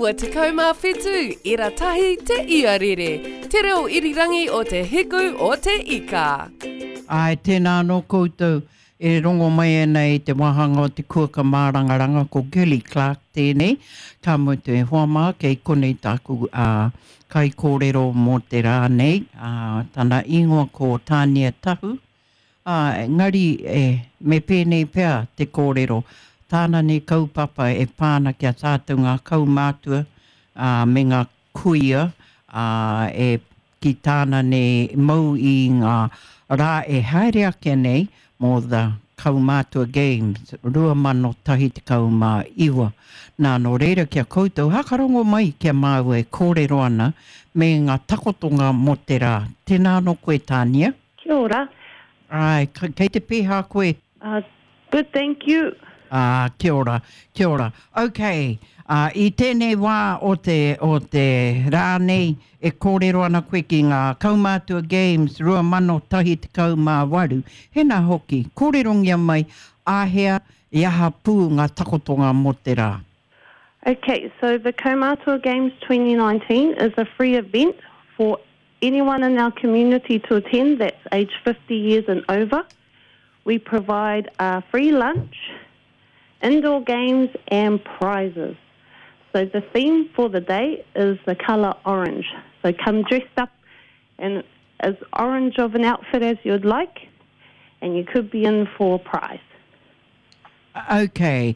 ua te kaumā whetū, ira tahi te iarere. Te reo irirangi o te hiku o te ika. Ai, tēnā no koutou. E rongo mai nei te wahanga o te kuaka mārangaranga ko Gilly Clark tēnei. Ka mo te hoama kei konei tāku kai kōrero mō te rā nei. Tana ingoa ko Tania Tahu. Ngari me pēnei pēr te kōrero. Tāna ne kaupapa e pāna kia tātou ngā kaumātua me ngā kuia ki tāna ne mau i ngā rā e haere ake nei mō the kaumātua games, rua mano tahi te kaumā iwa. Nā no reira kia koutou, hakarongo mai kia māu e kōrero ana me ngā takotonga mō te rā. Tēnā no koe, Tania. Kia ora. Ai, kei te pēhā koe. Good, thank you. Kia ora, kia ora. Okay, I tēnei wā o te rā nei e kōrero ana koe ki ngā kaumātua games, rua mano tahi te kaumā waru. Hena hoki, kōrerongia mai āhea i aha pū ngā takotonga mō te rā. Okay, so the Kaumātua Games 2019 is a free event for anyone in our community to attend that's aged 50 years and over. We provide a free lunch, indoor games and prizes. So the theme for the day is the colour orange. So come dressed up in as orange of an outfit as you'd like, and you could be in for a prize. Okay,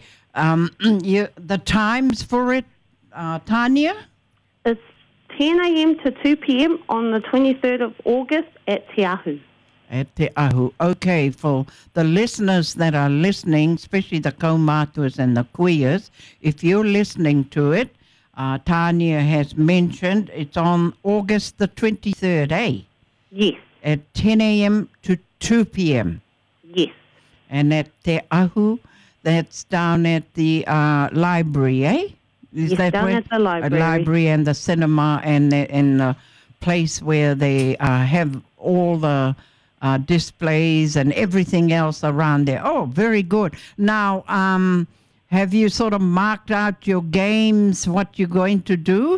the times for it, Tania? It's 10 a.m. to 2 p.m. on the 23rd of August at Te Ahu. At Te Ahu. Okay, for the listeners that are listening, especially the kaumātuas and the kuias, if you're listening to it, Tania has mentioned it's on August the 23rd, eh? Yes. At 10 a.m. to 2 p.m. Yes. And at Te Ahu, that's down at the library, eh? Is yes, that down where? At the library. Library and the cinema and the place where they have all the displays and everything else around there. Oh, very good. Now, have you sort of marked out your games, what you're going to do?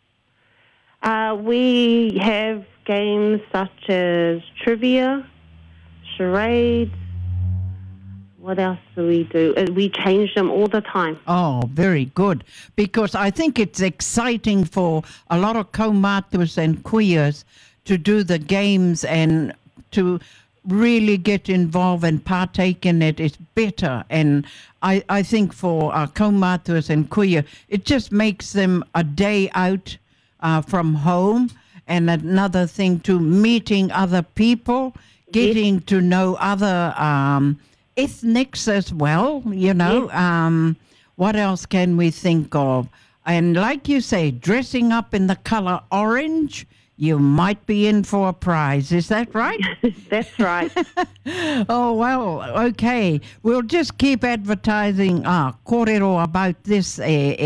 We have games such as trivia, charades. What else do? We change them all the time. Oh, very good. Because I think it's exciting for a lot of kaumātuas and kuias to do the games and to really get involved and partake in it is better. And I think for kaumātuas and kuia, it just makes them a day out from home, and another thing to meeting other people, getting to know other ethnics as well, you know. Yes. What else can we think of? And like you say, dressing up in the colour orange, you might be in for a prize. Is that right? That's right. Oh, well, okay. We'll just keep advertising kōrero about this,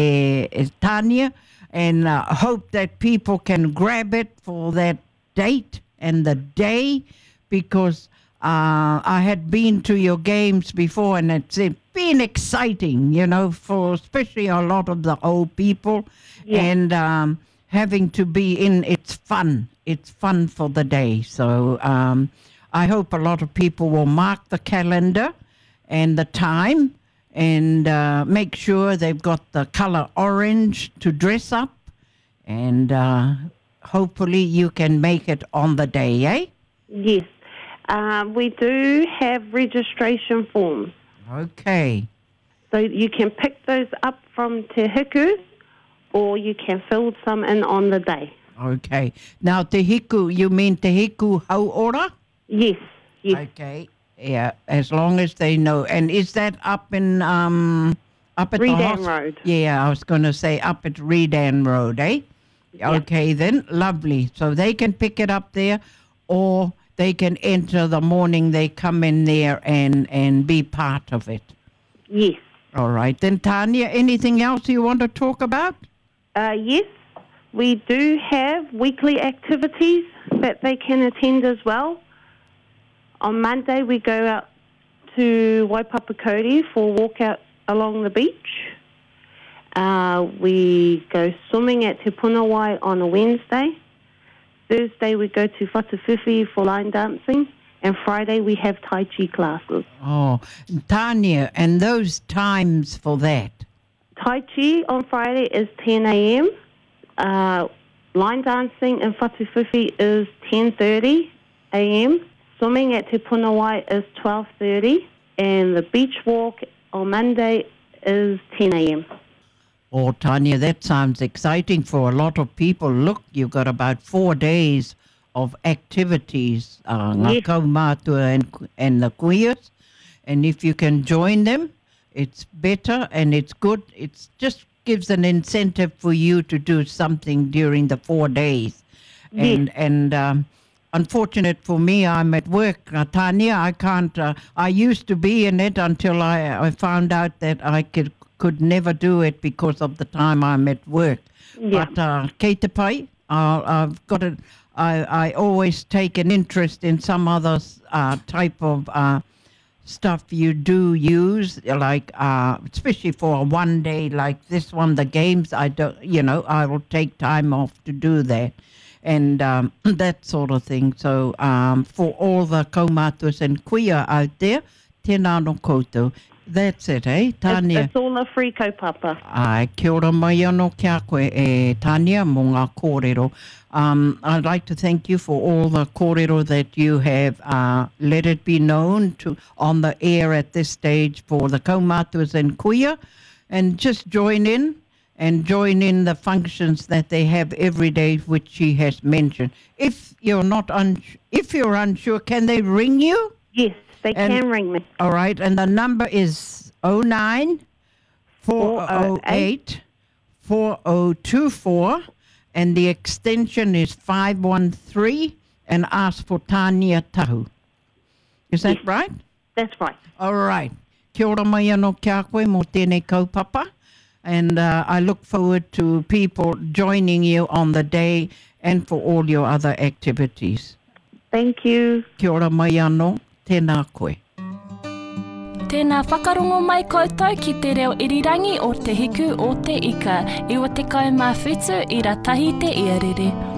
Tania, and hope that people can grab it for that date and the day, because I had been to your games before, and it's been exciting, you know, for especially a lot of the old people. Yeah. And having to be in, it's fun. It's fun for the day. So I hope a lot of people will mark the calendar and the time and make sure they've got the color orange to dress up. And hopefully you can make it on the day, eh? Yes. We do have registration forms. Okay. So you can pick those up from Te Hiku, or you can fill some in on the day. Okay. Now, Te Hiku, you mean Te Hiku Hauora? Yes. Yes. Okay. Yeah, as long as they know. And is that up in up at Redan Road? Yeah, I was going to say up at Redan Road, eh? Yeah. Okay, then. Lovely. So they can pick it up there, or they can enter the morning they come in there and be part of it. Yes. All right. Then, Tania, anything else you want to talk about? Yes. We do have weekly activities that they can attend as well. On Monday, we go out to Waipapakoti for a walk out along the beach. We go swimming at Te Punawai on a Wednesday. Thursday we go to Whatawhiwhi for line dancing. And Friday we have Tai Chi classes. Oh, Tanya, and those times for that? Tai Chi on Friday is 10 a.m. Line dancing in Whatawhiwhi is 10:30 a.m. Swimming at Te Punawai is 12:30. And the beach walk on Monday is 10 a.m. Oh, Tanya, that sounds exciting for a lot of people. Look, you've got about 4 days of activities, ngā kaumātua and the kuias. And if you can join them, it's better and it's good. It just gives an incentive for you to do something during the 4 days. And unfortunate for me, I'm at work, Tanya. I can't. I used to be in it until I found out that I could never do it because of the time I'm at work. Yeah. But kei te pai, I've got it. I always take an interest in some other type of stuff you do use, like especially for a 1 day like this one, the games. I will take time off to do that, and that sort of thing. So for all the kaumātuas and kuia out there, tēnā no koutou. That's it, eh, Tanya? It's all a free kaupapa. Ai, kia ora mai anō kia koe, Tanya, mō ngā kōrero. I'd like to thank you for all the kōrero that you have let it be known on the air at this stage for the kaumātuas and kuia, and just join in the functions that they have every day, which she has mentioned. If you're unsure, can they ring you? Yes, they can ring me. All right, and the number is 09 408 4024, and the extension is 513, and ask for Tanya Tahu. Is that right? That's right. All right. Kia ora mai anō kia koe mō tēnei kaupapa, and I look forward to people joining you on the day and for all your other activities. Thank you. Kia ora mai anō, tēnā koe. Tēnā whakarongo mai koutou ki te reo irirangi o te hiku o te ika. Iwa te kaumā whetū i rā tahi te iarere.